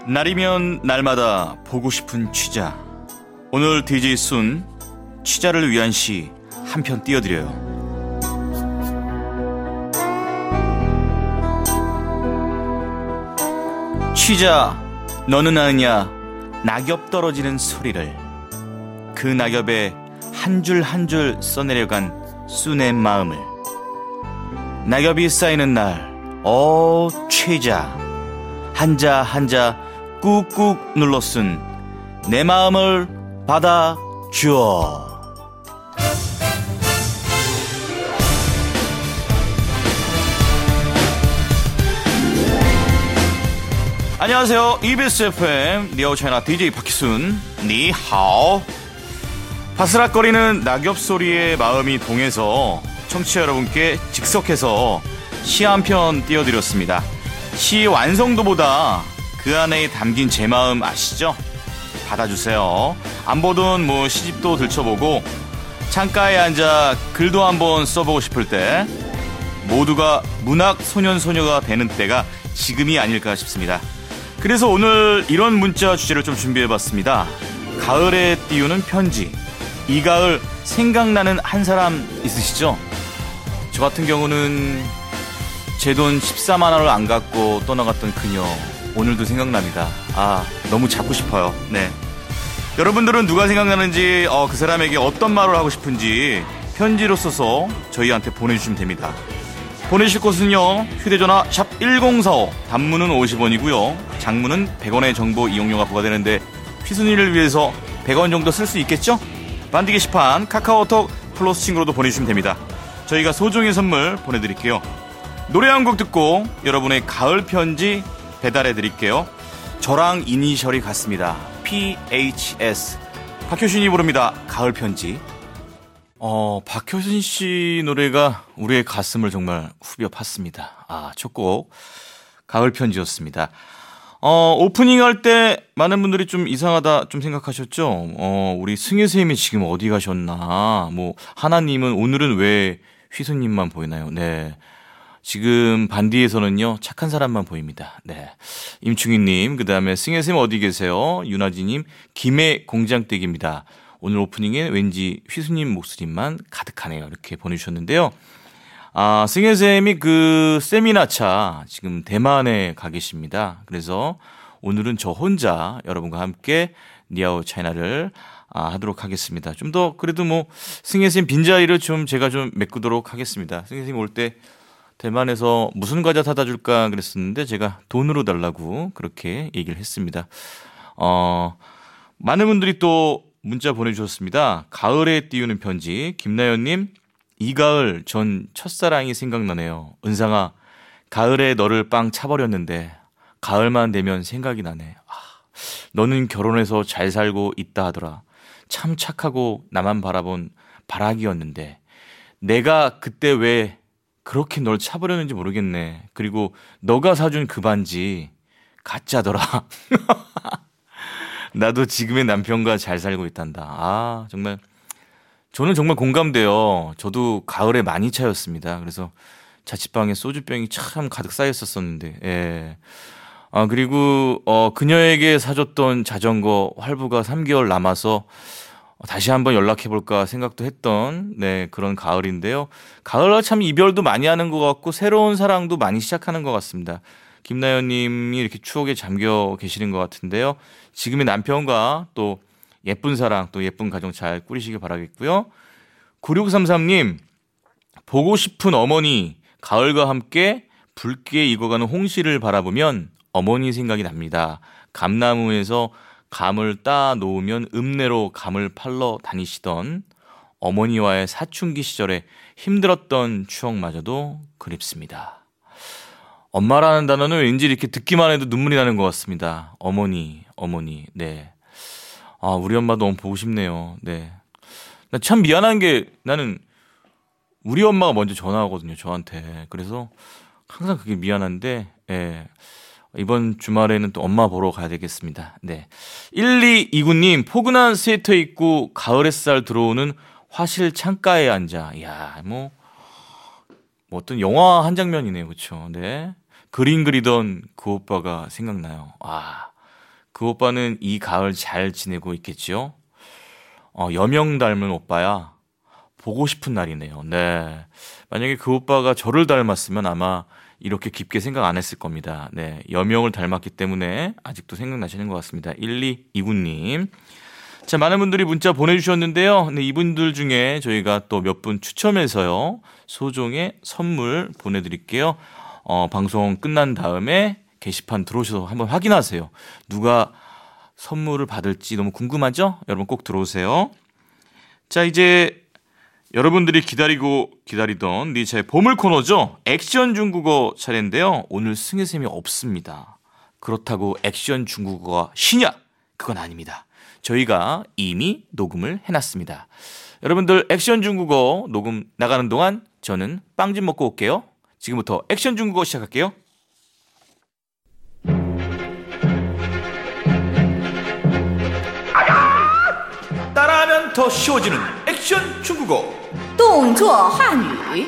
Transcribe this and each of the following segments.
날이면 날마다 보고 싶은 취자. 오늘 DJ 순 취자를 위한 시 한 편 띄워드려요. 취자, 너는 아느냐 낙엽 떨어지는 소리를. 그 낙엽에 한 줄 한 줄 써내려간 순의 마음을. 낙엽이 쌓이는 날, 취자, 한자 한자 꾹꾹 눌러 쓴 내 마음을 받아주어. 안녕하세요. EBS FM 리오 차이나 DJ 박희순 니하오. 바스락거리는 낙엽 소리에 마음이 동해서 청취자 여러분께 즉석해서 시 한 편 띄워드렸습니다. 시 완성도보다 그 안에 담긴 제 마음 아시죠? 받아주세요. 안 보던 시집도 들춰보고 창가에 앉아 글도 한번 써보고 싶을 때, 모두가 문학 소년소녀가 되는 때가 지금이 아닐까 싶습니다. 그래서 오늘 이런 문자 주제를 좀 준비해봤습니다. 가을에 띄우는 편지. 이 가을 생각나는 한 사람 있으시죠? 저 같은 경우는 제 돈 14만 원을 안 갖고 떠나갔던 그녀, 오늘도 생각납니다. 너무 잡고 싶어요. 네. 여러분들은 누가 생각나는지, 그 사람에게 어떤 말을 하고 싶은지 편지로 써서 저희한테 보내주시면 됩니다. 보내실 곳은요, 휴대전화 샵 1045, 단문은 50원이고요 장문은 100원의 정보 이용료가 부과되는데 휘순이를 위해서 100원 정도 쓸 수 있겠죠? 반디 게시판 카카오톡 플러스 친구로도 보내주시면 됩니다. 저희가 소정의 선물 보내드릴게요. 노래 한 곡 듣고 여러분의 가을 편지 배달해드릴게요. 저랑 이니셜이 같습니다. PHS. 박효신이 부릅니다. 가을 편지. 박효신 씨 노래가 우리의 가슴을 정말 후벼 팠습니다. 첫 곡 가을 편지였습니다. 오프닝 할 때 많은 분들이 좀 이상하다 좀 생각하셨죠? 우리 승혜 쌤이 지금 어디 가셨나? 하나님은 오늘은 왜 휘수님만 보이나요? 네. 지금 반디에서는요, 착한 사람만 보입니다. 네. 임충희님, 그 다음에 승혜쌤 어디 계세요? 윤아지님, 김해 공장댁입니다. 오늘 오프닝에 왠지 휘수님 목소리만 가득하네요. 이렇게 보내주셨는데요. 승혜쌤이 그 세미나차 지금 대만에 가 계십니다. 그래서 오늘은 저 혼자 여러분과 함께 니아오 차이나를 하도록 하겠습니다. 좀 더 그래도 승혜쌤 빈자리를 좀 제가 좀 메꾸도록 하겠습니다. 승혜쌤 올 때 대만에서 무슨 과자 사다 줄까 그랬었는데 제가 돈으로 달라고 그렇게 얘기를 했습니다. 많은 분들이 또 문자 보내주셨습니다. 가을에 띄우는 편지. 김나연님, 이 가을 전 첫사랑이 생각나네요. 은상아, 가을에 너를 빵 차버렸는데 가을만 되면 생각이 나네. 너는 결혼해서 잘 살고 있다 하더라. 참 착하고 나만 바라본 바라기였는데 내가 그때 왜 그렇게 널 차버렸는지 모르겠네. 그리고 너가 사준 그 반지 가짜더라. 나도 지금의 남편과 잘 살고 있단다. 정말 저는 정말 공감돼요. 저도 가을에 많이 차였습니다. 그래서 자취방에 소주병이 참 가득 쌓였었는데, 예. 그리고 그녀에게 사줬던 자전거 할부가 3개월 남아서 다시 한번 연락해볼까 생각도 했던 그런 가을인데요. 가을은 참 이별도 많이 하는 것 같고 새로운 사랑도 많이 시작하는 것 같습니다. 김나연님이 이렇게 추억에 잠겨 계시는 것 같은데요. 지금의 남편과 또 예쁜 사랑, 또 예쁜 가정 잘 꾸리시길 바라겠고요. 9633님, 보고 싶은 어머니, 가을과 함께 붉게 익어가는 홍시를 바라보면 어머니 생각이 납니다. 감나무에서 감을 따 놓으면 읍내로 감을 팔러 다니시던 어머니와의 사춘기 시절에 힘들었던 추억마저도 그립습니다. 엄마라는 단어는 왠지 이렇게 듣기만 해도 눈물이 나는 것 같습니다. 어머니, 네. 우리 엄마 너무 보고 싶네요. 네. 나 참 미안한 게 나는 우리 엄마가 먼저 전화하거든요, 저한테. 그래서 항상 그게 미안한데, 예. 이번 주말에는 또 엄마 보러 가야 되겠습니다. 네. 1229님, 포근한 스웨터 입고 가을 햇살 들어오는 화실 창가에 앉아. 이야, 어떤 영화 한 장면이네요. 그쵸? 네. 그림 그리던 그 오빠가 생각나요. 그 오빠는 이 가을 잘 지내고 있겠지요? 여명 닮은 오빠야. 보고 싶은 날이네요. 네. 만약에 그 오빠가 저를 닮았으면 아마 이렇게 깊게 생각 안 했을 겁니다. 네. 여명을 닮았기 때문에 아직도 생각나시는 것 같습니다. 1229님. 자, 많은 분들이 문자 보내주셨는데요. 네, 이분들 중에 저희가 또 몇 분 추첨해서요. 소정의 선물 보내드릴게요. 방송 끝난 다음에 게시판 들어오셔서 한번 확인하세요. 누가 선물을 받을지 너무 궁금하죠? 여러분 꼭 들어오세요. 자, 이제 여러분들이 기다리던 니차의 보물 코너죠. 액션 중국어 차례인데요. 오늘 승혜쌤이 없습니다. 그렇다고 액션 중국어가 쉬냐? 그건 아닙니다. 저희가 이미 녹음을 해놨습니다. 여러분들 액션 중국어 녹음 나가는 동안 저는 빵 좀 먹고 올게요. 지금부터 액션 중국어 시작할게요. 따라하면 더 쉬워지는 액션 중국어. 动作汉语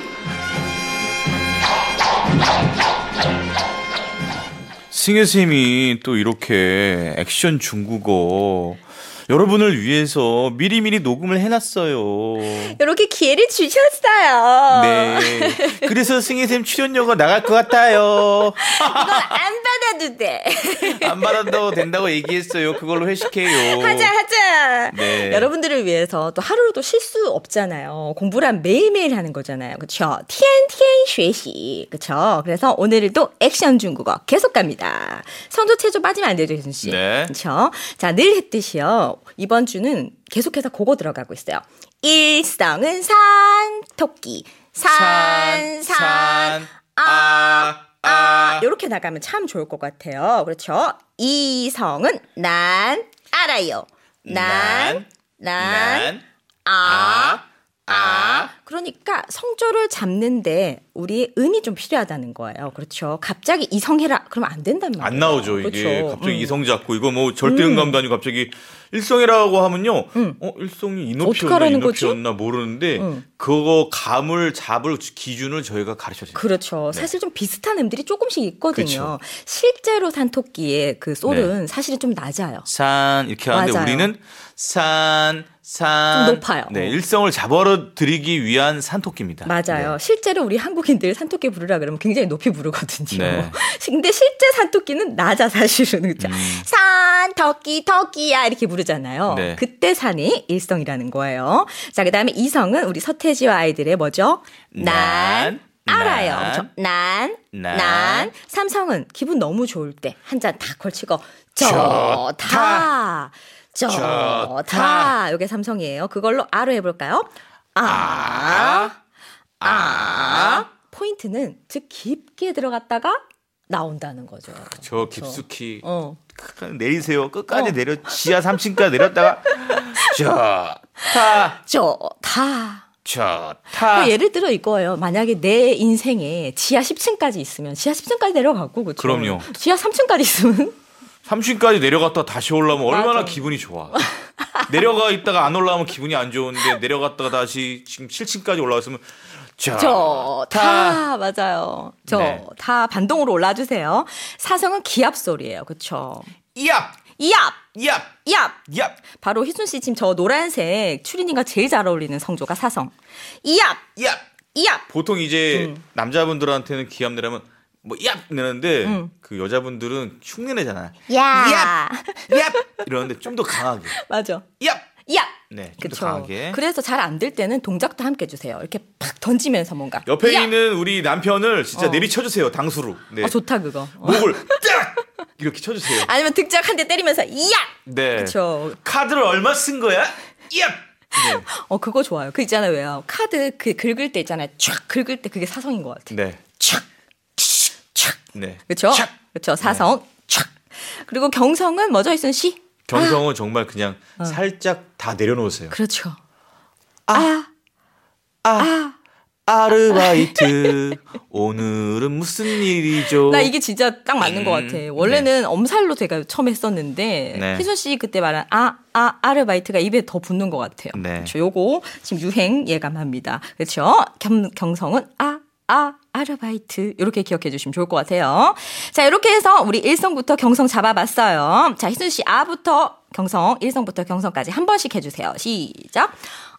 승혜쌤이 또 이렇게 액션 중국어 여러분을 위해서 미리미리 녹음을 해놨어요. 이렇게 기회를 주셨어요. 네. 그래서 승혜쌤 출연료가 나갈 것 같아요. 이건 안 받아도 돼. 안 받아도 된다고 얘기했어요. 그걸로 회식해요. 하자. 네. 여러분들을 위해서 또 하루도 쉴 수 없잖아요. 공부를 매일매일 하는 거잖아요. 그렇죠? 天天学习. 그렇죠? 그래서 오늘도 액션 중국어 계속 갑니다. 선조체조 빠지면 안 되죠, 혜준 씨. 네. 그렇죠? 자, 늘 했듯이요. 이번 주는 계속해서 그거 들어가고 있어요. 일성은 산, 토끼. 산. 이렇게 나가면 참 좋을 것 같아요. 그렇죠? 이성은 난 알아요. 난. 그러니까 성조를 잡는데 우리의 음이 좀 필요하다는 거예요. 그렇죠. 갑자기 이성해라. 그러면 안 된단 말이에요. 안 나오죠. 이게 그렇죠. 갑자기 이성 잡고 이거 뭐 절대 음감도 아니고 갑자기 일성이라고 하면요. 일성이 이높이였나 모르는데 그거 감을 잡을 기준을 저희가 가르쳐줘요. 그렇죠. 네. 사실 좀 비슷한 음들이 조금씩 있거든요. 그렇죠. 실제로 산토끼의 그 솔은 네. 사실은 좀 낮아요. 산 이렇게 하는데 맞아요. 우리는 산 좀 높아요. 네, 일성을 잡아들이기 위한 산토끼입니다. 맞아요. 네. 실제로 우리 한국인들 산토끼 부르라 그러면 굉장히 높이 부르거든요. 네. 근데 실제 산토끼는 낮아 사실은. 그렇죠? 산토끼 토끼야 이렇게 부르잖아요. 네. 그때 산이 일성이라는 거예요. 자, 그다음에 이성은 우리 서태지와 아이들의 뭐죠? 난 알아요. 그렇죠? 난. 삼성은 기분 너무 좋을 때 한 잔 다 걸치고 좋다. 이게 삼성이에요. 그걸로 아로 해볼까요? 포인트는 즉 깊게 들어갔다가 나온다는 거죠. 저 깊숙이 내리세요. 끝까지 내려 지하 3층까지 내렸다가 좋다. 예를 들어 이거예요. 만약에 내 인생에 지하 10층까지 있으면 지하 10층까지 내려가고 그렇죠. 그럼요. 지하 3층까지 있으면 3층까지 내려갔다 다시 올라오면 얼마나 맞아. 기분이 좋아. 내려가 있다가 안 올라오면 기분이 안 좋은데 내려갔다가 다시 지금 7층까지 올라왔으면 좋다. 맞아요. 네. 다 반동으로 올라주세요. 사성은 기합 소리예요. 그렇죠. 이압. 바로 희순 씨 지금 저 노란색 추리닝과 제일 잘 어울리는 성조가 사성. 이압. 보통 이제 남자분들한테는 기압 내려면 뭐 이압 내는데 그 여자분들은 흉내 내잖아요. 야. 이압 이러는데 좀 더 강하게. 맞아. 이압. 네, 좀 더 그렇죠. 강하게. 그래서 잘 안 될 때는 동작도 함께 해주세요. 이렇게 팍 던지면서 뭔가. 옆에 있는 우리 남편을 진짜 내리쳐주세요. 당수로. 네. 좋다 그거. 목을 딱 이렇게 쳐주세요. 아니면 득작 한 대 때리면서 이야. 네. 그렇죠. 카드를 얼마 쓴 거야? 이압. 네. 그거 좋아요. 그 있잖아요, 왜요? 카드 그 긁을 때 있잖아요. 촥 긁을 때 그게 사성인 것 같아. 네. 촥. 네. 그렇죠. 그렇죠. 사성. 촥. 그리고 경성은 뭐죠, 이순 씨? 경성은 정말 그냥 살짝 다 내려놓으세요. 그렇죠. 아르바이트 오늘은 무슨 일이죠? 나 이게 진짜 딱 맞는 것 같아. 원래는 엄살로 제가 처음 했었는데 네. 희순 씨 그때 말한 아르바이트가 입에 더 붙는 것 같아요. 네. 그렇죠. 요거 지금 유행 예감합니다. 그렇죠. 경성은 아르바이트 이렇게 기억해 주시면 좋을 것 같아요. 자, 이렇게 해서 우리 일성부터 경성 잡아봤어요. 자, 희순 씨 아부터 경성, 일성부터 경성까지 한 번씩 해주세요. 시작.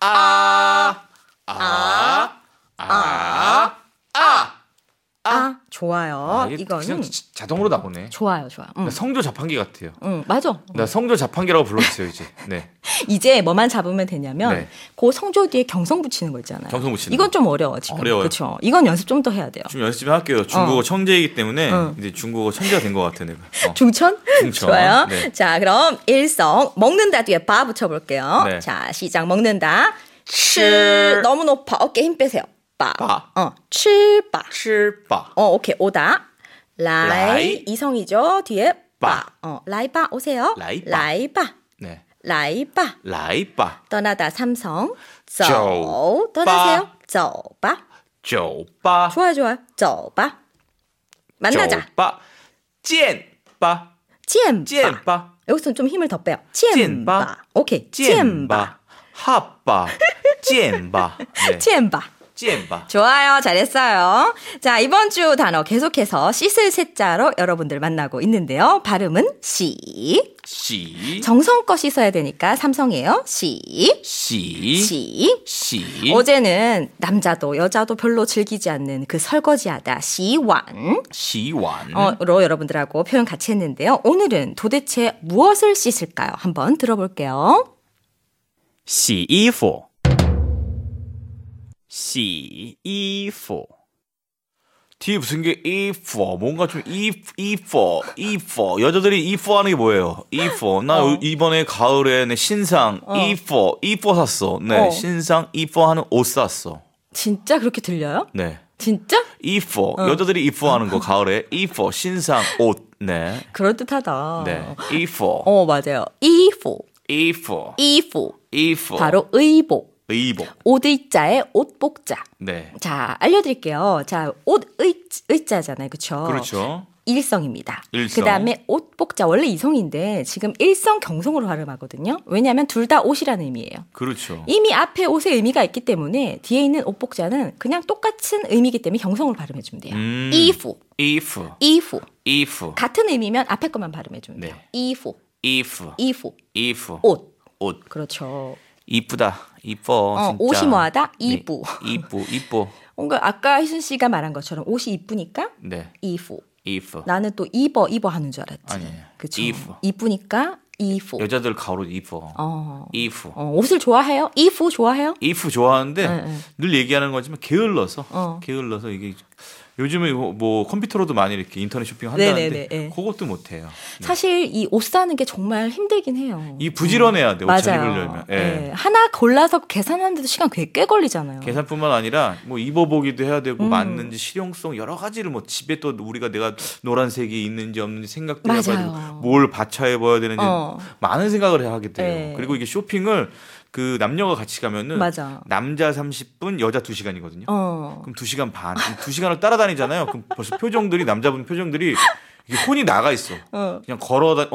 좋아요. 이거는 그냥 자동으로 나오네. 좋아요. 성조 자판기 같아요. 맞아. 나 성조 자판기라고 불러주세요 이제. 네. 이제 뭐만 잡으면 되냐면 네. 그 성조 뒤에 경성 붙이는 거 있잖아요. 경성 붙이는 이건 좀 어려워 지금. 어려워요. 그렇죠. 이건 연습 좀 더 해야 돼요. 좀 연습 좀 할게요. 중국어 청재이기 때문에 이제 중국어 청재가 된 것 같아요. 내가. 중천? 중천. 좋아요. 네. 자, 그럼 일성 먹는다 뒤에 바 붙여볼게요. 네. 자, 시작. 먹는다. 吃 너무 높아. 어깨 힘 빼세요. 바. 吃바. 吃바. 오케이. 오다. 라이. 라이. 이성이죠. 뒤에 바. 바. 라이바 오세요. 라이바. 라이바. 네. 라이바. 라이바. 떠나다 삼성. 조. 조. 떠나세요. 조바. 조바. 좋아요. 조바. 만나자. 조바. 见바. 见바. 见바. 여기서는 좀 힘을 더 빼요. 见바. 오케이. 见바. 핫바. 见바. 네. 见바. 见바. 좋아요. 잘했어요. 자, 이번 주 단어 계속해서 씻을 세자로 여러분들 만나고 있는데요. 발음은 시. 시. 정성껏 씻어야 되니까 삼성이에요. 시. 시. 시. 시. 어제는 남자도 여자도 별로 즐기지 않는 그 설거지하다 시완. 시완. 로 여러분들하고 표현 같이 했는데요. 오늘은 도대체 무엇을 씻을까요? 한번 들어볼게요. 洗衣服洗衣服 뒤에 무슨 게 이포 뭔가 좀 이포 여자들이 이포 하는 게 뭐예요? 이포 나 이번에 가을에 내 신상 이포 샀어. 네 신상 이포 하는 옷 샀어. 진짜 그렇게 들려요? 네 진짜? 이포 여자들이 이포 하는 거 가을에 이포 신상 옷. 네 그럴듯하다. 네 이포 맞아요. 이포. 이포 이포. 바로 의복. 의복. 옷 의자에 옷복자. 네 자, 알려드릴게요. 자, 옷 의자잖아요. 그렇죠? 그렇죠. 일성입니다. 일성. 그다음에 옷복자 원래 이성인데 지금 일성 경성으로 발음하거든요. 왜냐하면 둘 다 옷이라는 의미예요. 그렇죠. 이미 앞에 옷의 의미가 있기 때문에 뒤에 있는 옷복자는 그냥 똑같은 의미이기 때문에 경성으로 발음해주면 돼요. 이후. 이프 이후. 이프 같은 의미면 앞에 것만 발음해주면 돼요. 네. 이후. 이프 이후. 이프 옷. 옷 그렇죠. 이쁘다 이뻐 진짜. 옷이 뭐하다? 이쁘. 네. 이뻐 뭔가 아까 희순 씨가 말한 것처럼 옷이 이쁘니까 네 이후. 이프 나는 또 입어 하는 줄 알았지. 아니에요. 그쵸? 이프. 이쁘니까 이후. 여자들 가로 이뻐 이프 옷을 좋아해요? 이후 좋아해요? 이프 좋아하는데 네. 늘 얘기하는 거지만 게을러서 이게 요즘에 뭐 컴퓨터로도 많이 이렇게 인터넷 쇼핑 한다는데 네네네. 그것도 못해요. 네. 사실 이 옷 사는 게 정말 힘들긴 해요. 이 부지런해야 돼. 옷 잘 맞아요. 입으려면. 예. 네. 하나 골라서 계산하는데도 시간 꽤 걸리잖아요. 계산뿐만 아니라 뭐 입어보기도 해야 되고 맞는지 실용성 여러 가지를 뭐 집에 또 내가 노란색이 있는지 없는지 생각도 맞아요. 해가지고 뭘 받쳐입어야 되는지 많은 생각을 해야 하게 돼요. 네. 그리고 이게 쇼핑을 그 남녀가 같이 가면은 맞아. 남자 30분 여자 2시간이거든요. 그럼 2시간 반. 2시간을 따라다니잖아요. 그럼 벌써 표정들이 남자분 표정들이 이게 혼이 나가 있어. 그냥 걸어다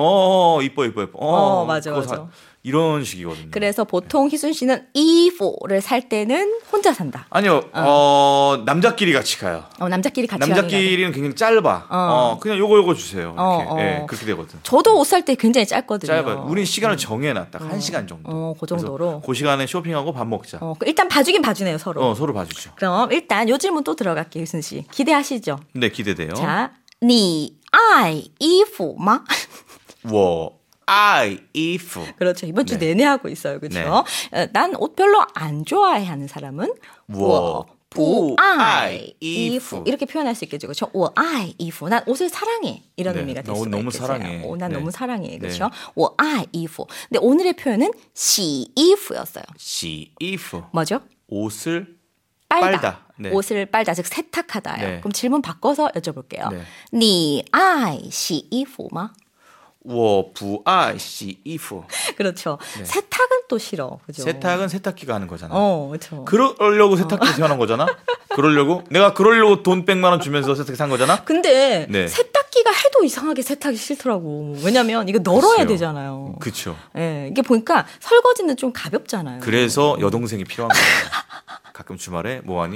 이뻐. 맞아. 이런 식이거든요. 그래서 보통 희순 씨는 이후를 살 때는 혼자 산다. 아니요. 남자끼리 같이 가요. 남자끼리 같이 남자끼리는 굉장히 짧아. 그냥 요거 주세요. 이렇게. 예, 그렇게 되거든. 저도 옷 살 때 굉장히 짧거든요. 짧아요. 우린 시간을 정해놔. 딱 1시간 정도. 그 정도로. 그 시간에 쇼핑하고 밥 먹자. 일단 봐주긴 봐주네요, 서로. 서로 봐주죠. 그럼 일단 요 질문 또 들어갈게요, 희순 씨. 기대하시죠? 네, 기대돼요. 자, 你爱衣服吗? 我爱衣服. 그렇죠. 이번 주 네. 내내 하고 있어요. 그렇죠? 난 옷 별로 안 좋아해 하는 사람은 我不爱衣服. 이렇게 표현할 수 있겠죠. 그렇죠? 我爱衣服. 난 옷을 사랑해. 이런 네. 의미가 될 나 옷 수가 너무 있겠어요. 사랑해. 난 네. 너무 사랑해. 그렇죠? 네. 我爱衣服. 근데 오늘의 표현은 洗衣服였어요. 洗衣服. 뭐죠? 옷을 빨다. 네. 옷을 빨다. 즉 세탁하다요. 네. 그럼 질문 바꿔서 여쭤볼게요. 네. 你爱洗衣服吗? 我不爱洗衣服. 그렇죠. 네. 세탁은 또 싫어. 그죠? 세탁은 세탁기가 하는 거잖아. 그렇죠. 그러려고 세탁기 태어난 거잖아. 내가 그러려고 돈 100만 원 주면서 세탁기 산 거잖아. 근데 네. 세탁기가 해도 이상하게 세탁이 싫더라고. 왜냐면 이거 널어야 글쎄요. 되잖아요. 그렇죠. 예, 이게 보니까 설거지는 좀 가볍잖아요. 그래서 여동생이 필요한 거예요. 가끔 주말에 뭐하니?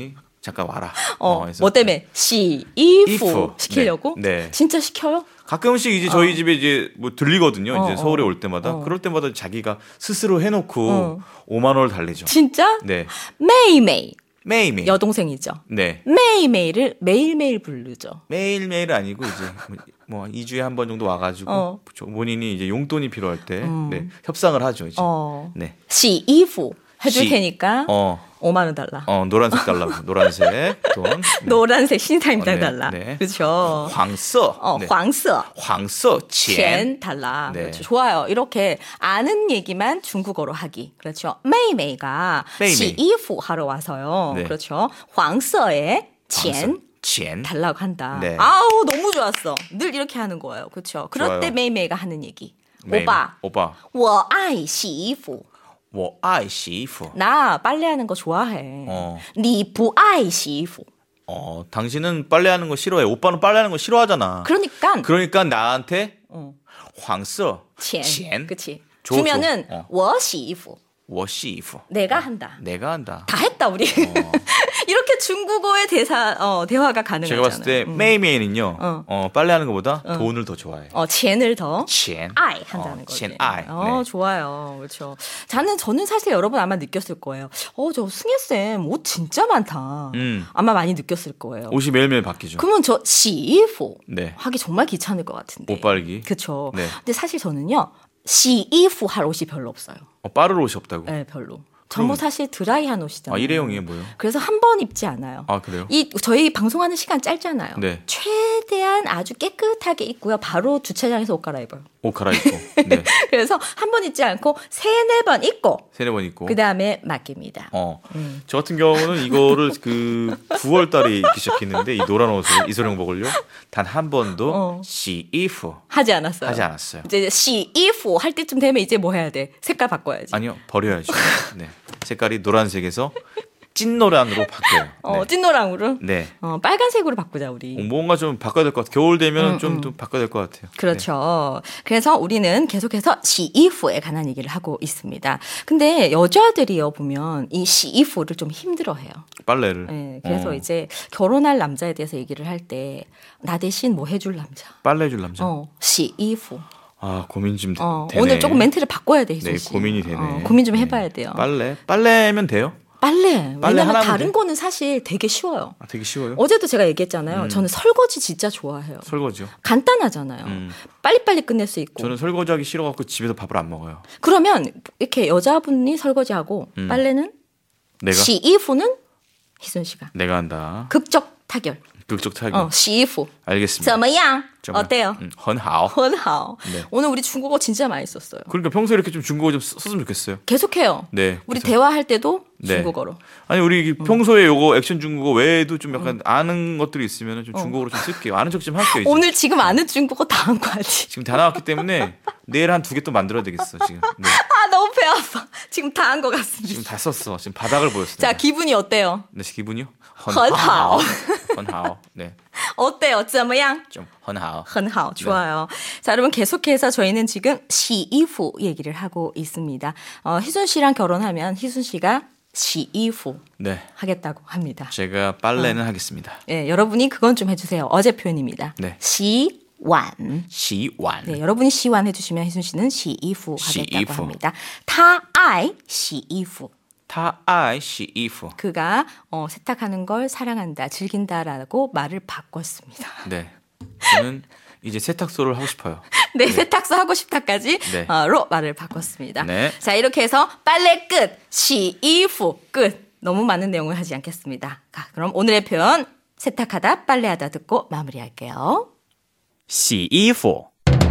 잠깐 와라. 그래서 뭐 때문에 시이프 이프. 시키려고? 네. 진짜 시켜요? 가끔씩 이제 저희 집에 이제 뭐 들리거든요. 이제 서울에 올 때마다. 어. 그럴 때마다 자기가 스스로 해놓고 5만 원을 달래죠. 진짜? 네. 매일매일. 매일매일. 여동생이죠. 네. 매일매일을 매일매일 부르죠. 매일매일은 아니고 이제 뭐 2주에 한 번 정도 와가지고 본인이 이제 용돈이 필요할 때 네, 협상을 하죠. 이제. 네. 시이프 해줄 시- 테니까 5만 원 달라. 노란색 달라고. 노란색 돈. 네. 노란색 신사임당 네, 달라. 네. 그렇죠. 황서. 네. 황서. 황서 钱. 钱 달라. 네. 그렇죠. 좋아요. 이렇게 아는 얘기만 중국어로 하기. 그렇죠. 메이메이가 메이메이. 시이프 하러 와서요. 네. 그렇죠. 황서에 钱钱. 달라고 한다. 네. 아우 너무 좋았어. 늘 이렇게 하는 거예요. 그렇죠. 그럴 좋아요. 때 메이메이가 하는 얘기. 메이메이. 오빠, 오빠. 我爱洗衣服. 我爱洗衣服. 나 빨래하는 거 좋아해. 你不爱洗衣服. 당신은 빨래하는 거 싫어해. 오빠는 빨래하는 거 싫어하잖아. 그러니까 나한테 황서 钱. 钱. 그치. 줘, 주면은 줘. 我洗衣服. 我洗衣服. 내가 한다. 내가 한다. 다 했다 우리. 이렇게 중국어의 대화가 가능하잖아요. 제가 봤을 때 메이메이는요. 빨래하는 것보다 돈을 더 좋아해요. 钱을 더 钱. 아이 한다는 거지. 钱爱. 네. 좋아요. 그렇죠. 저는 사실 여러분 아마 느꼈을 거예요. 저 승혜 쌤 옷 진짜 많다. 아마 많이 느꼈을 거예요. 옷이 매일매일 바뀌죠. 그러면 저 시이프 네. 하기 정말 귀찮을 것 같은데. 옷 빨기. 그렇죠. 네. 근데 사실 저는요. 시이프 할 옷이 별로 없어요. 빠를 옷이 없다고. 네, 별로. 전부 사실 드라이한 옷이잖아요. 일회용이에요, 뭐요? 그래서 한 번 입지 않아요. 아, 그래요? 저희 방송하는 시간 짧잖아요. 네. 최대한 아주 깨끗하게 입고요. 바로 주차장에서 옷 갈아입어요. 옷 갈아입고. 네. 그래서 한 번 입지 않고 3-4번 입고 3-4번 입고. 그다음에 맡깁니다. 저 같은 경우는 이거를 9월 달에 입기 시작했는데 이 노란 옷을 이소룡복을요. 단 한 번도 시이프 하지 않았어요. 하지 않았어요. 이제 시이프 할 때쯤 되면 이제 뭐 해야 돼? 색깔 바꿔야지. 아니요, 버려야죠. 네. 색깔이 노란색에서 찐노란으로 바뀌어요. 네. 찐노랑으로? 네. 빨간색으로 바꾸자 우리. 뭔가 좀 바꿔야 될 것 같아요. 겨울 되면 좀 바꿔야 될 것 같아요. 그렇죠. 그래서 우리는 계속해서 시이프에 관한 얘기를 하고 있습니다. 근데 여자들이요 보면 이 시이프를 좀 힘들어해요. 빨래를. 네, 그래서 이제 결혼할 남자에 대해서 얘기를 할 때 나 대신 뭐 해줄 남자. 빨래 해줄 남자. 시이프. 아, 고민 좀 되네. 오늘 조금 멘트를 바꿔야 돼, 희순 네, 씨. 고민이 되네. 고민 좀 해봐야 돼요. 빨래면 돼요? 빨래. 왜냐면 하나면 다른 돼? 거는 사실 되게 쉬워요. 아, 되게 쉬워요. 어제도 제가 얘기했잖아요. 저는 설거지 진짜 좋아해요. 설거지요? 간단하잖아요. 빨리빨리 끝낼 수 있고. 저는 설거지하기 싫어갖고 집에서 밥을 안 먹어요. 그러면 이렇게 여자분이 설거지하고 빨래는 내가? 시이프는 희순 씨가. 내가 한다. 극적 타결. 극적 타격. 시이프. 알겠습니다. 怎么样? 정말. 어때요? 很好. 很好. 네. 오늘 우리 중국어 진짜 많이 썼어요. 그러니까 평소에 이렇게 좀 중국어 좀 썼으면 좋겠어요. 계속해요. 네. 우리 그래서- 대화할 때도 네. 중국어로. 아니 우리 평소에 요거 액션 중국어 외에도 좀 약간 아는 것들이 있으면 좀 중국어로 좀 쓸게요. 아는 척 좀 할게요. 이제. 오늘 지금 아는 중국어 다 한 거지. 지금 다 나왔기 때문에 내일 한 2개 또 만들어야 되겠어 지금. 네. 아 너무 배 아파. 지금 다 한 것 같습니다. 지금 다 썼어. 지금 바닥을 보였어요. 자 기분이 어때요? 네, 기분이요? 很好. 很好. 네. 어때요? 怎么样? 좀 很好. 很好. 좋아요. 자, 여러분 계속해서 저희는 지금 시이프 얘기를 하고 있습니다. 희순 씨랑 결혼하면 희순 씨가 시이프 네. 하겠다고 합니다. 제가 빨래는 하겠습니다. 네, 여러분이 그건 좀 해주세요. 어제 표현입니다. 네. 시완. 시완. 네, 여러분이 시완 해주시면 희순 씨는 시이프 하겠다고 시이프. 합니다. 他爱洗衣服. 他爱洗衣服. 그가 세탁하는 걸 사랑한다, 즐긴다라고 말을 바꿨습니다. 네. 저는 이제 세탁소를 하고 싶어요. 네, 세탁소 하고 싶다까지 네. 로 말을 바꿨습니다. 네. 자, 이렇게 해서 빨래 끝, 시이프 끝. 너무 많은 내용을 하지 않겠습니다. 자, 그럼 오늘의 표현 세탁하다, 빨래하다 듣고 마무리할게요. 洗衣服，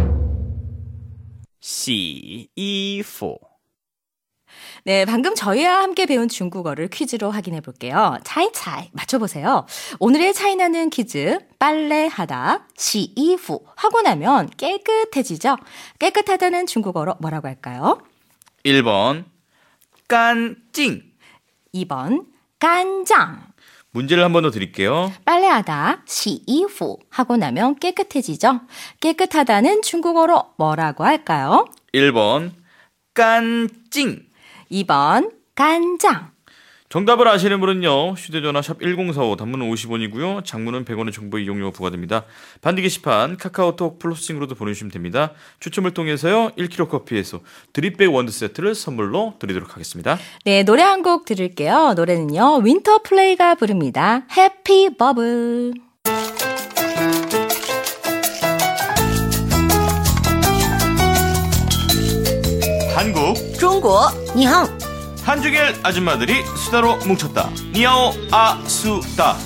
洗衣服， 네, 방금 저희와 함께 배운 중국어를 퀴즈로 확인해 볼게요. 차이차이 맞춰보세요. 오늘의 차이나는 퀴즈 빨래하다, 시이프 하고 나면 깨끗해지죠? 깨끗하다는 중국어로 뭐라고 할까요? 1번 깐찡. 2번 깐장. 문제를 한 번 더 드릴게요. 빨래하다, 시이프 하고 나면 깨끗해지죠? 깨끗하다는 중국어로 뭐라고 할까요? 1번 깐찡. 2번 간장. 정답을 아시는 분은요. 휴대전화 샵 1045 단문은 50원이고요. 장문은 100원의 정보 이용료가 부과됩니다. 반디 게시판 카카오톡 플러스칭으로도 보내주시면 됩니다. 추첨을 통해서요. 1kg 커피에서 드립백 원두 세트를 선물로 드리도록 하겠습니다. 네, 노래 한 곡 들을게요. 노래는요. 윈터플레이가 부릅니다. 해피 버블. 한국 중국 니항. 한중일 아줌마들이 수다로 뭉쳤다. 니아오 아수다.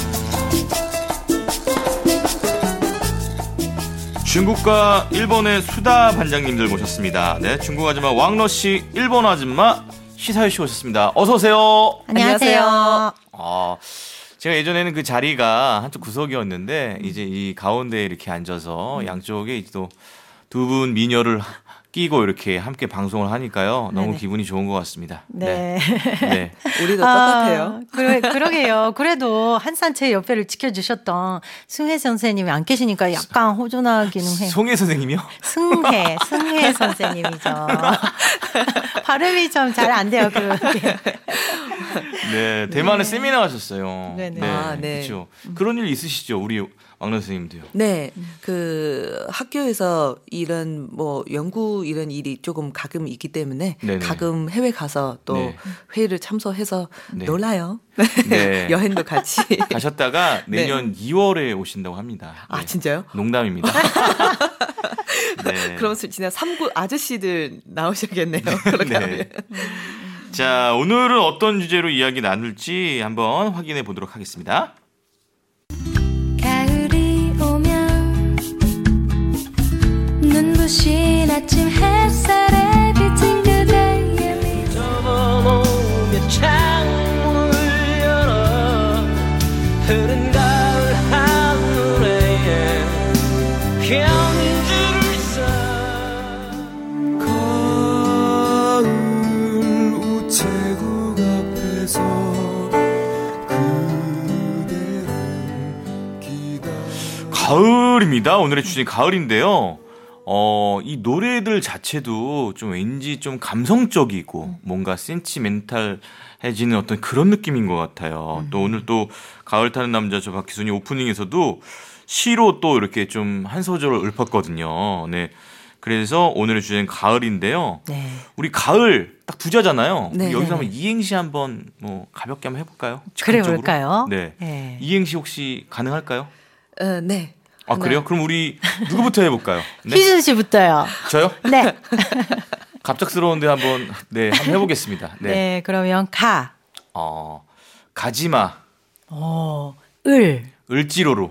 중국과 일본의 수다 반장님들 모셨습니다. 네, 중국 아줌마 왕러 씨, 일본 아줌마 시사유 씨 오셨습니다. 어서 오세요. 안녕하세요. 제가 예전에는 그 자리가 한쪽 구석이었는데 이제 이 가운데에 이렇게 앉아서 양쪽에 이제 또 두 분 미녀를 끼고 이렇게 함께 방송을 하니까요. 너무 네네. 기분이 좋은 것 같습니다. 네. 네. 우리도 똑같아요. 그러게요. 그래도 한산 제 옆에를 지켜주셨던 승혜 선생님이 안 계시니까 약간 호전하기는 해요. 송혜 선생님이요? 승혜 선생님이죠. 발음이 좀 잘 안 돼요. 그게. 네, 대만에 세미나 가셨어요. 네네. 네, 아, 네. 그렇죠. 그런 일 있으시죠, 우리 왕래 선생님도요. 네, 그 학교에서 이런 뭐 연구 이런 일이 조금 가끔 있기 때문에 네네. 가끔 해외 가서 또 네. 회의를 참석해서 네. 놀아요. 네. 여행도 같이. 가셨다가 내년 2월에 오신다고 합니다. 아 네. 진짜요? 농담입니다. 네. 그럼 진짜 삼구 아저씨들 나오셔야겠네요. 그렇게 하면. 네. 자, 오늘은 어떤 주제로 이야기 나눌지 한번 확인해 보도록 하겠습니다. 가을이 오면 눈부신 아침 햇살에 비친 그대의 미소 접어놓으며 창문을 열어 흐른 가을 하늘에 편지를 써 가을 우체국 앞에서 가을입니다. 오늘의 주제 가을인데요. 이 노래들 자체도 좀 왠지 좀 감성적이고 뭔가 센치멘탈해지는 어떤 그런 느낌인 것 같아요. 또 오늘 또 가을 타는 남자 저 박희순이 오프닝에서도 시로 또 이렇게 좀 한 소절을 읊었거든요. 네. 그래서 오늘의 주제는 가을인데요. 네. 우리 가을 딱 부자잖아요. 네, 여기서 네, 한번 이행시 한번 뭐 가볍게 한번 해볼까요? 그래 즉흥적으로? 볼까요? 네. 네. 이행시 혹시 가능할까요? 네. 아, 하나. 그래요? 그럼 우리 누구부터 해볼까요? 네? 희준 씨부터요. 저요? 네. 갑작스러운데 한번 한번 해보겠습니다. 네. 네. 그러면 가지마, 을. 을지로로.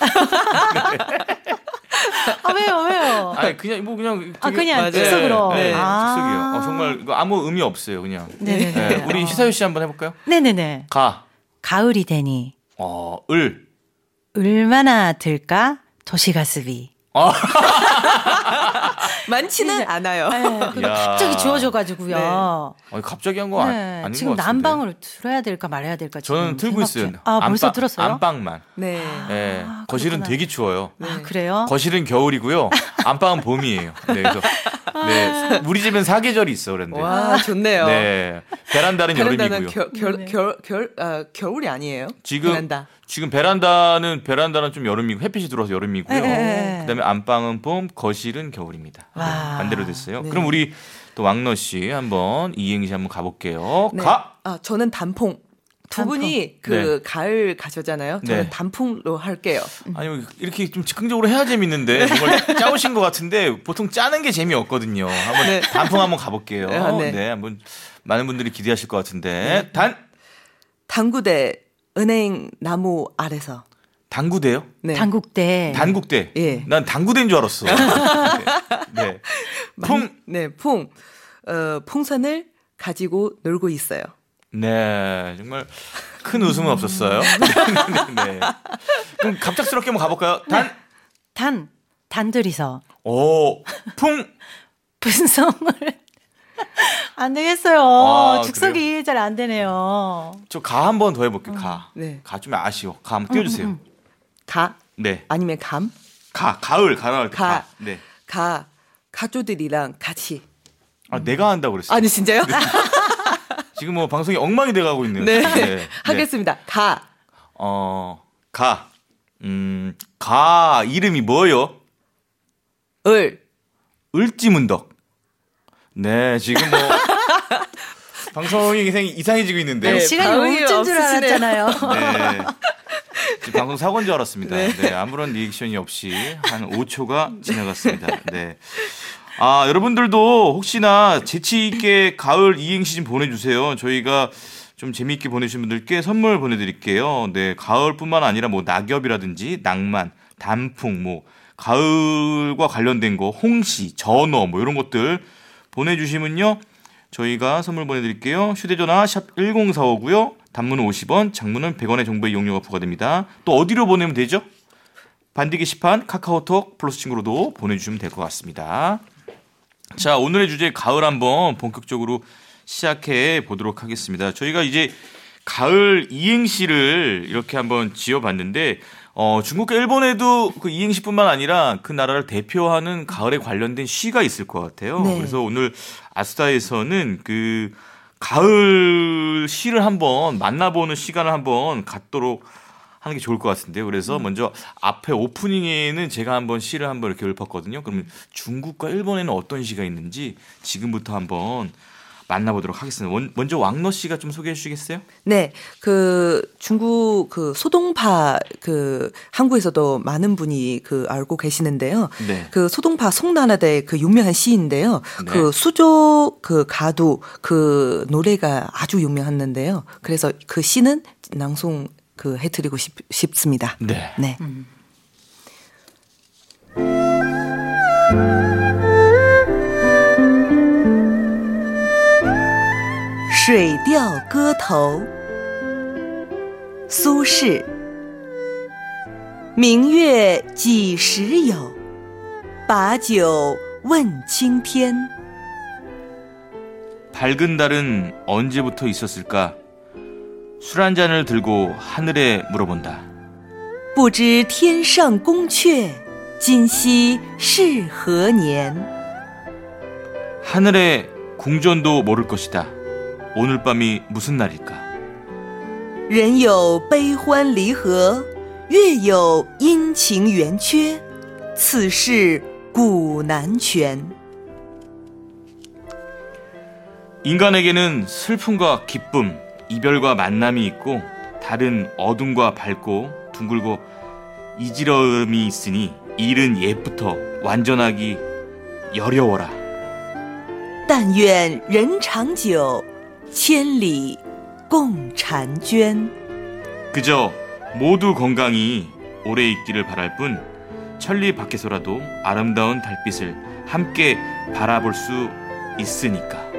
왜요? 아니 그냥 뭐 그냥 그냥 맞아요. 즉석으로. 네, 아. 즉석이에요. 정말 이거 아무 의미 없어요, 그냥. 네네네. 네, 우리 시사유 씨 한번 해볼까요? 네네네. 가을이 되니 을. 얼마나 들까 도시가스비. 많지는 않아요. 네, 야. 갑자기 주어져가지고요. 갑자기 한 거 아닌 것 지금 같은데. 난방을 틀어야 될까 말아야 될까 저는 지금 틀고 생각 있어요. 중. 벌써 들었어요? 안방만. 네. 네. 거실은 그렇구나. 되게 추워요. 그래요? 거실은 겨울이고요. 안방은 봄이에요. 네, 그래서 우리 집은 사계절이 있어 그런데. 와 좋네요. 네. 베란다는 베란다는 여름이고요. 겨울이 아니에요. 지금 베란다. 지금 베란다는 좀 여름이고 햇빛이 들어와서 여름이고요. 네. 그다음에 안방은 봄, 거실은 겨울입니다. 네, 와. 반대로 됐어요. 네. 그럼 우리 또 왕러 씨 한번 이행시 한번 가볼게요. 네. 가. 저는 단풍. 두 단풍. 분이 그 네. 가을 가셨잖아요. 저는 네. 단풍로 할게요. 아니 이렇게 좀 즉흥적으로 해야 재밌는데 정말 짜오신 것 같은데 보통 짜는 게 재미없거든요. 한번 네. 단풍 한번 가볼게요. 네. 네, 한번 많은 분들이 기대하실 것 같은데 당구대 은행 나무 아래서. 당구대요? 네. 단국대. 단국대. 예. 난 당구대인 줄 알았어. 네. 풍선을 가지고 놀고 있어요. 네, 정말 큰 웃음은 없었어요. 네. 그럼 갑작스럽게 한번 가볼까요? 단둘이서 분성을 안 되겠어요. 아, 즉석이 잘 안 되네요. 저 가 한 번 더 해볼게요. 가. 네. 가 좀 아쉬워. 가 한번 띄워주세요. 가 네. 아니면 감. 가을 가. 가. 네. 가족들이랑 같이. 내가 한다고 그랬어요. 아니 진짜요? 지금 뭐 방송이 엉망이 돼가고 있네요. 네. 네. 하겠습니다. 가. 가 이름이 뭐요? 을. 을지문덕. 네, 지금 뭐 방송이 굉장히 이상해지고 있는데요. 네, 시간이 방송이 5분 줄 없으시네요. 알았잖아요. 네. 지금 방송 사고인 줄 알았습니다. 네. 아무런 리액션이 없이 한 5초가 지나갔습니다. 네. 여러분들도 혹시나 재치있게 가을 이행시 좀 보내주세요. 저희가 좀 재미있게 보내주신 분들께 선물 보내드릴게요. 네. 가을뿐만 아니라 뭐 낙엽이라든지 낭만, 단풍, 뭐 가을과 관련된 거, 홍시, 전어 뭐 이런 것들 보내주시면요. 저희가 선물 보내드릴게요. 휴대전화 샵 1045고요. 단문은 50원, 장문은 100원의 정보 이용료가 부과됩니다. 또 어디로 보내면 되죠? 반디 게시판, 카카오톡, 플러스 친구로도 보내주시면 될 것 같습니다. 자, 오늘의 주제 가을 한번 본격적으로 시작해 보도록 하겠습니다. 저희가 이제 가을 이행시를 이렇게 한번 지어봤는데 중국과 일본에도 그 이행시뿐만 아니라 그 나라를 대표하는 가을에 관련된 시가 있을 것 같아요. 네. 그래서 오늘 아스타에서는 그 가을 시를 한번 만나보는 시간을 한번 갖도록 하는 게 좋을 것 같은데요. 그래서 먼저 앞에 오프닝에는 제가 한번 시를 한번 이렇게 읊었거든요. 그러면 중국과 일본에는 어떤 시가 있는지 지금부터 한번 만나보도록 하겠습니다. 먼저 왕러 씨가 좀 소개해 주시겠어요? 네, 그 중국 그 소동파 그 한국에서도 많은 분이 그 알고 계시는데요. 네. 그 소동파 송나라대 그 유명한 시인데요. 네. 그 수조 그 가두 그 노래가 아주 유명했는데요. 그래서 그 시는 낭송 그 해드리고 싶습니다. 네. 네. 水调歌头，苏轼。明月几时有？把酒问青天。 밝은 달은 언제부터 있었을까? 술 한 잔을 들고 하늘에 물어본다. 不知天上宫阙，今夕是何年？ 하늘의 궁전도 모를 것이다. 오늘 밤이 무슨 날일까? 人有悲欢离合，月有阴晴圆缺，此事古难全。 인간에게는 슬픔과 기쁨, 이별과 만남이 있고 달은 어둠과 밝고 둥글고 이지러움이 있으니 일은 옛부터 완전하기 여려워라. 但愿人长久，千里共婵娟。 그저 모두 건강히 오래 있기를 바랄 뿐 천리 밖에서라도 아름다운 달빛을 함께 바라볼 수 있으니까.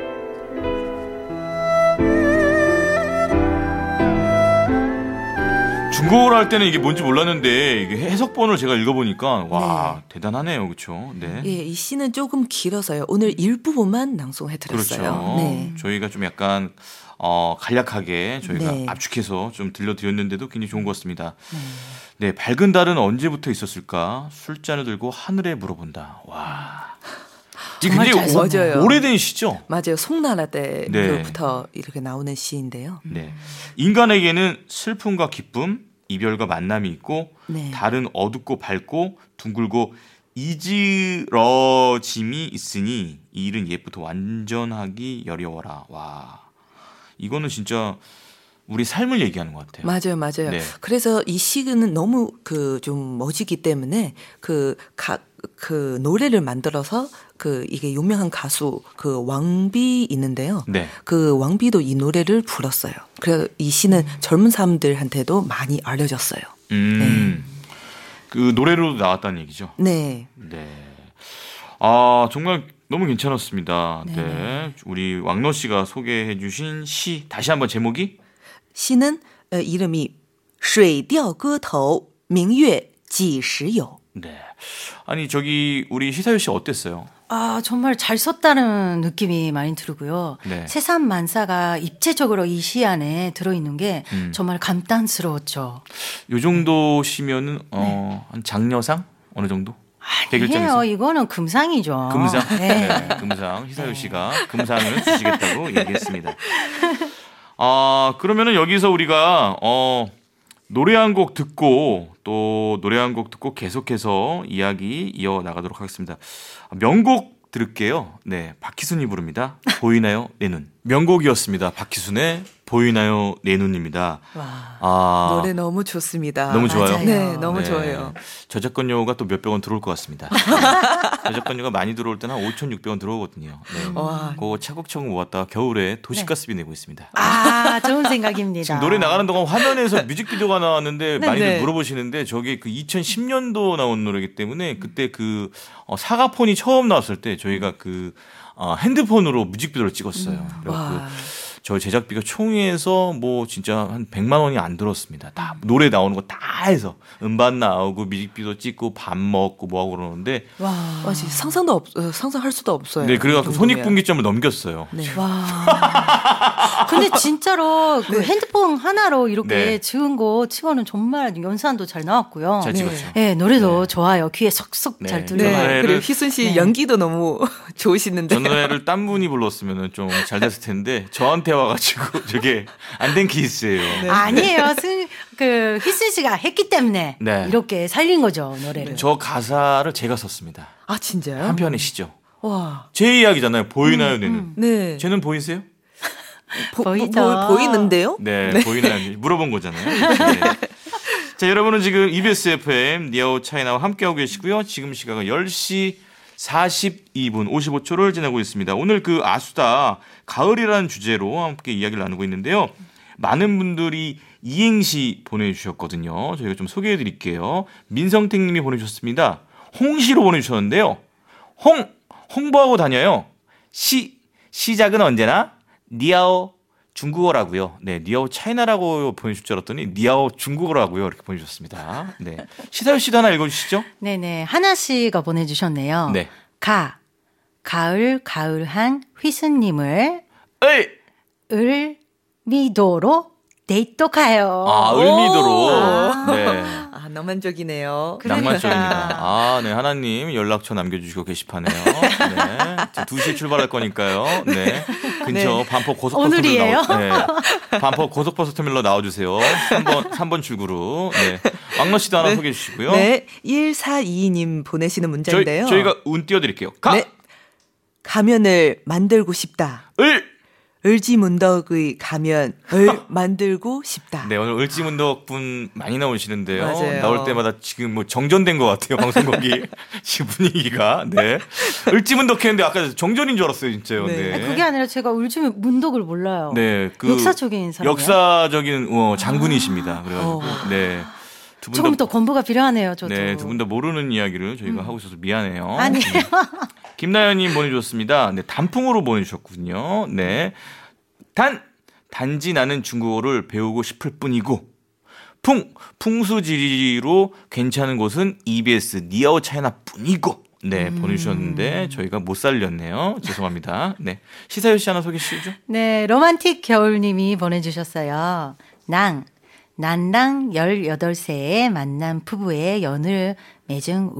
중국어로 할 때는 이게 뭔지 몰랐는데 이게 해석본을 제가 읽어보니까 와 대단하네요, 그렇죠? 네. 예, 이 시는 조금 길어서요. 오늘 일부분만 낭송해드렸어요. 그렇죠. 네. 저희가 좀 약간 간략하게 저희가 네. 압축해서 좀 들려드렸는데도 굉장히 좋은 것 같습니다. 네, 밝은 달은 언제부터 있었을까? 술잔을 들고 하늘에 물어본다. 와. 이게 정말 굉장히 잘 써요. 오래된 시죠? 맞아요. 송나라 네. 때부터 이렇게 나오는 시인데요. 네. 인간에게는 슬픔과 기쁨, 이별과 만남이 있고 네. 달은 어둡고 밝고 둥글고 이지러짐이 있으니 이 일은 옛부터 완전하기 여려워라. 와, 이거는 진짜 우리 삶을 얘기하는 것 같아요. 맞아요, 맞아요. 네. 그래서 이 시는 너무 그 좀 멋지기 때문에 그 노래를 만들어서 그 이게 유명한 가수 그 왕비 있는데요. 네. 그 왕비도 이 노래를 불렀어요. 그래서 이 시는 젊은 사람들한테도 많이 알려졌어요. 그 노래로 나왔다는 얘기죠. 네. 네. 아, 정말 너무 괜찮았습니다. 네. 우리 왕러 씨가 소개해 주신 시 다시 한번 제목이 시는 이름이 水调歌头明月几时有. 네. 아니 저기 우리 시사유 씨 어땠어요? 아, 정말 잘 썼다는 느낌이 많이 들고요. 네. 세상 만사가 입체적으로 이 시 안에 들어있는 게 정말 감탄스러웠죠. 요 정도 시면은 한 장려상 어느 정도? 아니에요. 이거는 금상이죠. 금상. 네. 네, 금상. 희사유 씨가 금상을 주시겠다고 얘기했습니다. 그러면은 여기서 우리가 노래 한 곡 듣고 또 노래 한 곡 듣고 계속해서 이야기 이어나가도록 하겠습니다. 명곡 들을게요. 네, 박희순이 부릅니다. 보이나요? 내 눈. 명곡이었습니다. 박희순의 보이나요? 내 눈입니다. 노래 너무 좋습니다. 너무 좋아요? 맞아요. 네, 너무 네. 좋아요. 저작권료가 또 몇백 원 들어올 것 같습니다. 저작권료가 많이 들어올 때는 한 5,600원 들어오거든요. 네. 와. 그거 차곡차곡 모았다가 겨울에 도시가스비 내고 있습니다. 좋은 생각입니다. 지금 노래 나가는 동안 화면에서 뮤직비디오가 나왔는데 많이들 네. 물어보시는데 저게 그 2010년도 나온 노래이기 때문에 그때 그 사과폰이 처음 나왔을 때 저희가 그 핸드폰으로 뮤직비디오를 찍었어요. 그래서 저 제작비가 총회에서 뭐 진짜 한 100만 원이 안 들었습니다. 다 노래 나오는 거 다 해서 음반 나오고 뮤직비디오 찍고 밥 먹고 뭐 하고 그러는데 와, 진짜 상상할 수도 없어요. 네, 그래갖고 이 정도면. 손익분기점을 넘겼어요. 네. 근데 진짜로 그 핸드폰 하나로 이렇게 네. 지은 거 치고는 정말 연산도 잘 나왔고요. 잘 찍었죠. 네, 노래도 좋아요. 귀에 쏙쏙 네. 잘 네. 들려요. 노래를- 그리고 희순 씨 연기도 너무 좋으시는데. 저 노래를 딴 분이 불렀으면 좀 잘 됐을 텐데 저한테 와가지고 저게 안 된 케이스예요. 아니에요. 희순 씨가 했기 때문에 네. 이렇게 살린 거죠, 노래를. 저 가사를 제가 썼습니다. 아, 진짜요? 한편의 시죠. 와. 제 이야기잖아요. 보이나요, 내는? 네. 쟤는 보이세요? 보이죠. 보이는데요? 네, 보이나요? 물어본 거잖아요. 네. 자, 여러분은 지금 EBS FM 니아오 차이나와 함께하고 계시고요. 지금 시각은 10시 42분 55초를 지나고 있습니다. 오늘 그 아수다 가을이라는 주제로 함께 이야기를 나누고 있는데요. 많은 분들이 이행시 보내주셨거든요. 저희가 좀 소개해드릴게요. 민성택 님이 보내주셨습니다. 홍시로 보내주셨는데요. 홍보하고 다녀요. 시작은 언제나 니아오 중국어라고요. 네, 니아오 차이나라고 보내줄 줄 알았더니 니아오 중국어라고요. 이렇게 보내주셨습니다. 네, 시사유 씨도 하나 읽어주시죠. 네네. 하나 씨가 보내주셨네요. 네. 가을한 휘순님을 에이! 을미도로 데이트 가요. 을미도로. 네. 아, 낭만적이네요. 낭만적입니다. 네. 하나님 연락처 남겨주시고 게시판에요. 네. 2시에 출발할 거니까요. 네. 근처 반포 오늘이에요? 반포 고속버스터밀러 나와주세요. 3번 출구로. 네. 왕러 씨도 하나 소개해 주시고요. 네. 1422님 보내시는 문자인데요. 저희가 운 띄워드릴게요. 네. 가면을 만들고 싶다. 을지문덕의 가면을 만들고 싶다. 네, 오늘 을지문덕 분 많이 나오시는데요. 맞아요. 나올 때마다 지금 뭐 정전된 것 같아요. 방송국이. 지금 분위기가. 네. 을지문덕 했는데 아까 정전인 줄 알았어요, 진짜요. 네. 네. 그게 아니라 제가 울주문덕을 몰라요. 네, 역사적인 사람이에요. 역사적인 장군이십니다. 그래가지고 네. 두 분 조금 다 더 공부가 필요하네요, 저도. 네, 두 분 다 모르는 이야기를 저희가 하고 있어서 미안해요. 아니에요. 김나연님 보내주셨습니다. 네, 단풍으로 보내주셨군요. 네, 단지 나는 중국어를 배우고 싶을 뿐이고 풍수지리로 괜찮은 곳은 EBS 니아오 차이나 뿐이고. 네, 보내주셨는데 저희가 못 살렸네요. 죄송합니다. 네, 시사유 씨 하나 소개해 주시죠. 네, 로man틱 겨울님이 보내주셨어요. 난랑 18세에 만난 부부의 연을 맺은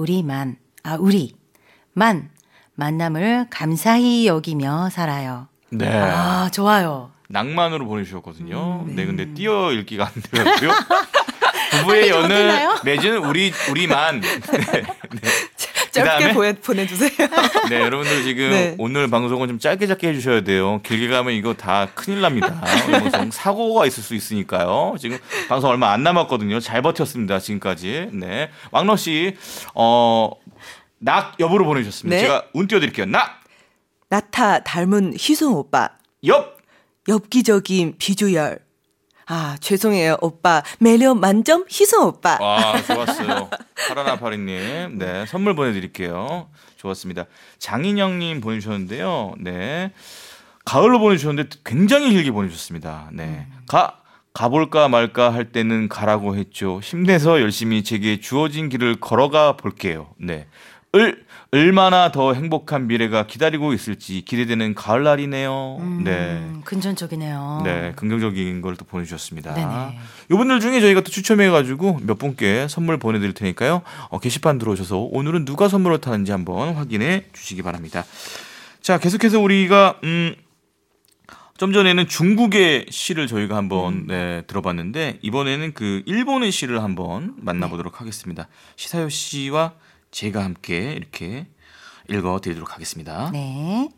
우리만 만남을 감사히 여기며 살아요. 네. 좋아요. 낭만으로 보내주셨거든요. 네, 근데 띄어 읽기가 안 되고요. 부부의 연을 어땠나요? 맺은 우리만. 네. 짧게 그다음에 보내주세요. 네, 여러분들 지금 네. 오늘 방송은 좀 짧게 해주셔야 돼요. 길게 가면 이거 다 큰일 납니다. 오늘 방송 사고가 있을 수 있으니까요. 지금 방송 얼마 안 남았거든요. 잘 버텼습니다. 지금까지. 네, 왕러 씨, 낙 여부로 보내주셨습니다. 네. 제가 운 띄워드릴게요. 나타 닮은 희순 오빠. 엽기적인 비주얼. 죄송해요, 오빠. 매력 만점 희순 오빠. 좋았어요. 파라나파리님, 네, 선물 보내드릴게요. 좋았습니다. 장인영님 보내주셨는데요. 네, 가을로 보내주셨는데 굉장히 길게 보내주셨습니다. 네, 가볼까 말까 할 때는 가라고 했죠. 힘내서 열심히 제게 주어진 길을 걸어가 볼게요. 네, 얼마나 더 행복한 미래가 기다리고 있을지 기대되는 가을날이네요. 네. 근전적이네요. 네, 긍정적인 걸 또 보내주셨습니다. 네네. 이분들 중에 저희가 또 추첨해가지고 몇 분께 선물 보내드릴 테니까요. 게시판 들어오셔서 오늘은 누가 선물을 타는지 한번 확인해 주시기 바랍니다. 자, 계속해서 우리가 좀 전에는 중국의 시를 저희가 한번 네, 들어봤는데 이번에는 그 일본의 시를 한번 만나보도록 하겠습니다. 시사요 씨와 제가 함께 이렇게 읽어드리도록 하겠습니다. 네.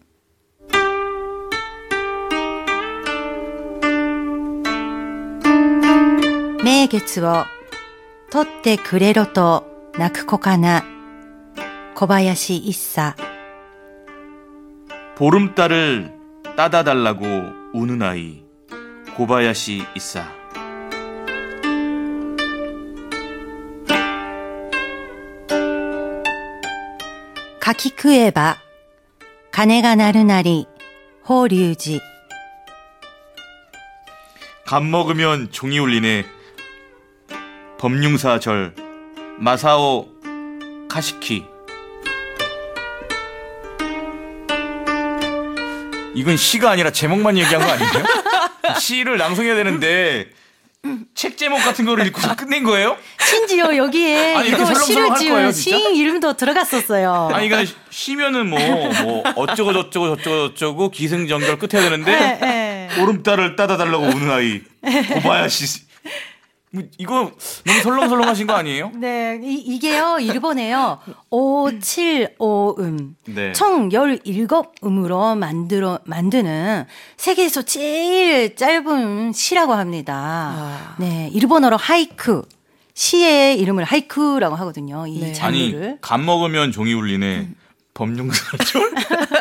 名月を取ってくれろと泣く子かな小林一茶 보름달을 따다 달라고 우는 아이 고바야시 이사. 柿食えば鐘が鳴るなり法隆寺 밥 먹으면 종이 울리네. 법융사절 마사오 카시키. 이건 시가 아니라 제목만 얘기한 거 아니에요? 시를 낭송해야 되는데 책 제목 같은 거를 읽고 끝낸 거예요? 심지어 여기에 아니, 이렇게 이거 설렁설렁 시를 할 지은 거예요, 진짜? 시인 이름도 들어갔었어요. 아니 그러니까 시면은 뭐 어쩌고 저쩌고 기승전결 끝해야 되는데 네. 보름달을 따다 달라고 우는 아이 고바야시. 뭐 이거 너무 설렁설렁하신 거 아니에요? 네, 이게요, 일본에요, 575음, 네. 총 17음으로 만드는 세계에서 제일 짧은 시라고 합니다. 네, 일본어로 하이쿠, 시의 이름을 하이쿠라고 하거든요, 이 네. 아니 장르를. 간 먹으면 종이 울리네. 법융사절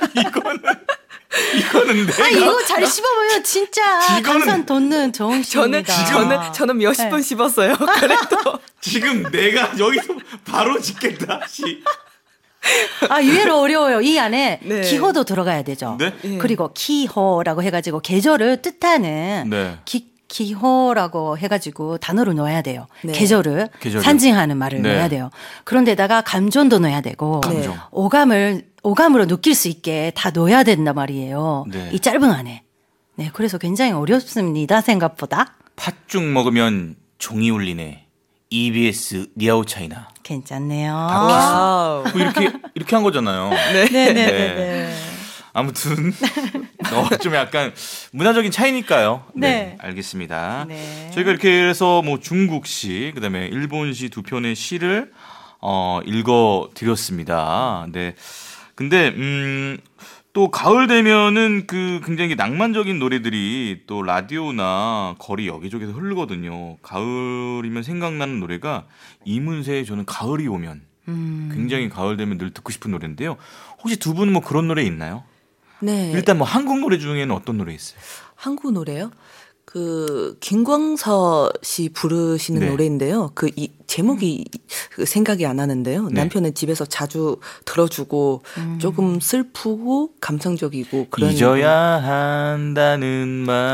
이거는 내가 이거 잘 씹어보면 진짜 이거는- 강산 돋는 좋은 저는 시입니다. 저는 몇십 번 씹었어요. 그래도 지금 내가 여기서 바로 짓겠다. 시. 의외로 어려워요. 이 안에 네. 기호도 들어가야 되죠. 네? 그리고 기호라고 해가지고 계절을 뜻하는 네. 기호라고 해가지고 단어를 넣어야 돼요. 네. 계절을 계절을. 상징하는 말을 네. 넣어야 돼요. 그런데다가 감정도 넣어야 되고 감정. 오감으로 느낄 수 있게 다 넣어야 된단 말이에요. 네. 이 짧은 안에. 네, 그래서 굉장히 어렵습니다. 생각보다. 팥죽 먹으면 종이 울리네. EBS 리아오 차이나. 괜찮네요. 와우. 뭐 이렇게 한 거잖아요. 네네네. 아무튼 좀 약간 문화적인 차이니까요. 네. 알겠습니다. 네. 저희가 이렇게 해서 뭐 중국시 그다음에 일본시 두 편의 시를 읽어 드렸습니다. 네. 근데 또 가을 되면은 그 굉장히 낭만적인 노래들이 또 라디오나 거리 여기저기서 흐르거든요. 가을이면 생각나는 노래가 이문세의 저는 가을이 오면 굉장히 가을 되면 늘 듣고 싶은 노래인데요. 혹시 두 분은 뭐 그런 노래 있나요? 네. 일단 뭐 한국 노래 중에는 어떤 노래 있어요? 한국 노래요? 그 김광서 씨 부르시는 네. 노래인데요. 그 이 제목이 생각이 안 나는데요. 네. 남편은 집에서 자주 들어주고 조금 슬프고 감성적이고 그런 잊어야 한다는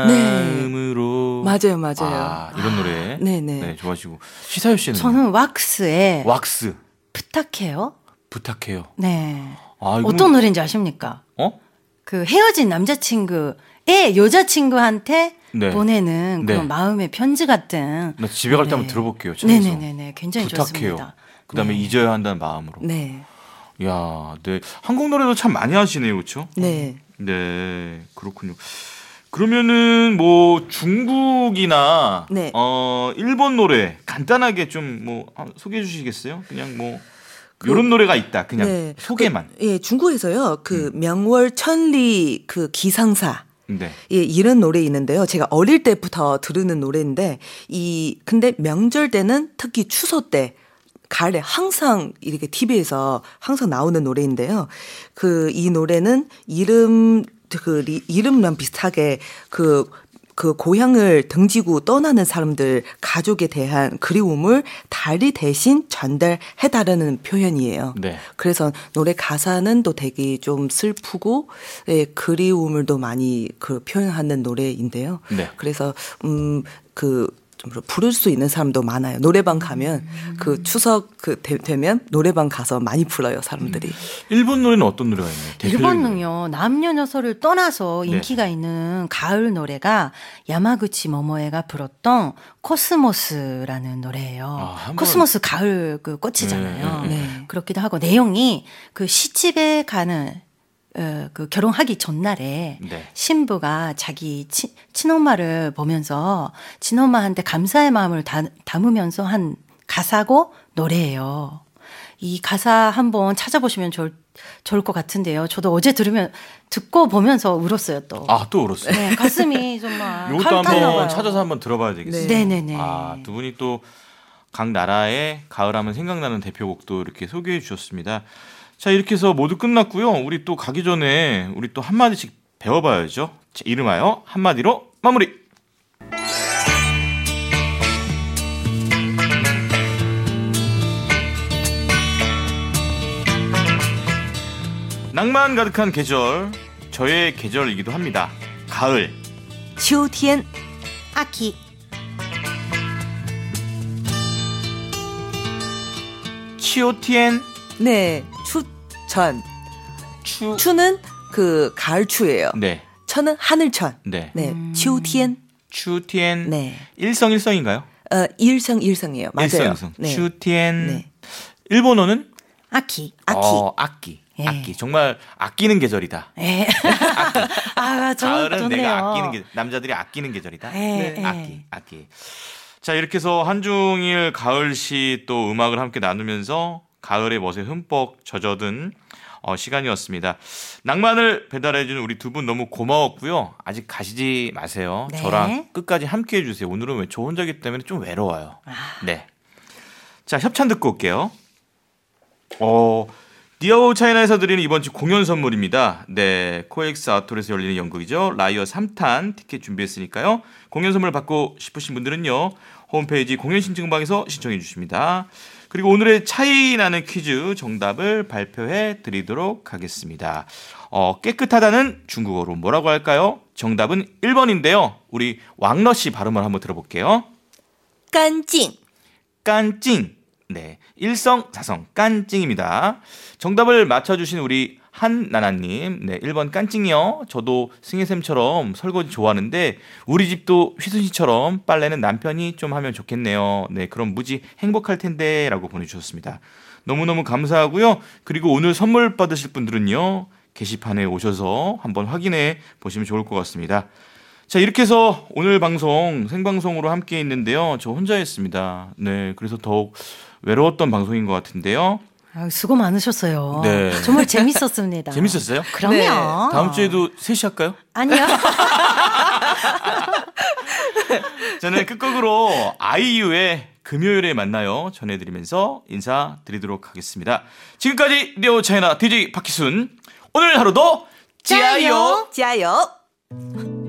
마음으로. 맞아요. 아, 이런 노래. 네네. 네, 좋아하시고. 시사유 씨는 저는 왁스의 왁스 부탁해요. 부탁해요. 네. 아, 이건 어떤 노래인지 아십니까? 그 헤어진 남자친구의 여자친구한테 네. 보내는 네. 그런 마음의 편지 같은. 나 집에 갈 때 한번 들어볼게요. 차에서. 네네네네. 굉장히 부탁해요. 좋습니다. 그다음에 네. 잊어야 한다는 마음으로. 네. 야, 네. 한국 노래도 참 많이 하시네요, 그렇죠? 네. 네, 그렇군요. 그러면은 뭐 중국이나 네. 일본 노래 간단하게 좀 뭐 소개해 주시겠어요? 그냥 뭐 이런 노래가 있다. 그냥 네. 소개만. 예, 중국에서요. 그 명월 천리 그 기상사 네. 예, 이런 노래 있는데요. 제가 어릴 때부터 들으는 노래인데 근데 명절 때는 특히 추석 때 가을에 항상 이렇게 TV에서 항상 나오는 노래인데요. 이 노래는 이름랑 비슷하게 그 고향을 등지고 떠나는 사람들 가족에 대한 그리움을 달이 대신 전달해달라는 표현이에요. 네. 그래서 노래 가사는 또 되게 좀 슬프고 그리움을 또 많이 표현하는 노래인데요. 네. 그래서 좀 부를 수 있는 사람도 많아요. 노래방 가면 추석 되면 노래방 가서 많이 불러요, 사람들이. 일본 노래는 어떤 노래가 있나요? 대표적인 노래. 일본은요, 남녀노소를 떠나서 네. 인기가 있는 가을 노래가 야마구치 모모에가 불었던 코스모스라는 노래예요. 한번- 코스모스 가을 그 꽃이잖아요. 네, 네. 그렇기도 하고 내용이 그 시집에 가는 그 결혼하기 전날에 네. 신부가 자기 친엄마를 보면서 친엄마한테 감사의 마음을 담으면서 한 가사고 노래예요. 이 가사 한번 찾아보시면 좋을 것 같은데요. 저도 어제 듣고 보면서 울었어요, 또. 아, 또 울었어요. 네, 가슴이 정말. 이것도 한번 찾아서 한번 들어봐야 되겠어요. 네네네. 아, 두 분이 또 각 나라의 가을하면 생각나는 대표곡도 이렇게 소개해 주셨습니다. 자, 이렇게 해서 모두 끝났고요. 우리 또 가기 전에 우리 또 한마디씩 배워봐야죠. 자, 이름하여 한마디로 마무리. 낭만 가득한 계절, 저의 계절이기도 합니다. 가을. 秋天 아키. 치오티엔. 네, 추천. 추는 그 가을추예요. 네. 천은 하늘천. 네. 네, 秋天. 추티엔. 네. 일성인가요? 일성이에요. 맞아요. 일성. 네. 추티엔. 네. 일본어는 아키. 악기. 예. 악기. 정말 아끼는 계절이다. 예. 아, 가을은 좋네요. 내가 아끼는 계 남자들이 아끼는 계절이다. 네. 악기. 자, 이렇게 해서 한중일 가을시 또 음악을 함께 나누면서 가을의 멋에 흠뻑 젖어든 시간이었습니다. 낭만을 배달해주는 우리 두 분 너무 고마웠고요. 아직 가시지 마세요. 네. 저랑 끝까지 함께 해주세요. 오늘은 왜 저 혼자기 때문에 좀 외로워요. 네. 자, 협찬 듣고 올게요. 디어 차이나에서 드리는 이번 주 공연 선물입니다. 네, 코엑스 아웃도어에서 열리는 연극이죠. 라이어 3탄 티켓 준비했으니까요. 공연 선물 받고 싶으신 분들은요. 홈페이지 공연 신청방에서 신청해 주십니다. 그리고 오늘의 차이 나는 퀴즈 정답을 발표해 드리도록 하겠습니다. 깨끗하다는 중국어로 뭐라고 할까요? 정답은 1번인데요. 우리 왕러 씨 발음을 한번 들어볼게요. 깐찡. 깐찡. 네, 일성사성 깐찡입니다. 정답을 맞춰주신 우리 한나나님, 네, 1번 깐찡이요. 저도 승혜쌤처럼 설거지 좋아하는데 우리 집도 휘순씨처럼 빨래는 남편이 좀 하면 좋겠네요. 네, 그럼 무지 행복할 텐데 라고 보내주셨습니다. 너무너무 감사하고요. 그리고 오늘 선물 받으실 분들은요, 게시판에 오셔서 한번 확인해 보시면 좋을 것 같습니다. 자, 이렇게 해서 오늘 방송 생방송으로 함께 했는데요. 저 혼자 했습니다. 네, 그래서 더욱 외로웠던 방송인 것 같은데요. 수고 많으셨어요. 네. 정말 재밌었습니다. 재밌었어요? 그럼요. 네. 다음 주에도 셋이 할까요? 아니요. 저는 끝곡으로 아이유의 금요일에 만나요 전해드리면서 인사드리도록 하겠습니다. 지금까지 리오 차이나 DJ 박희순, 오늘 하루도 짜요. 짜요.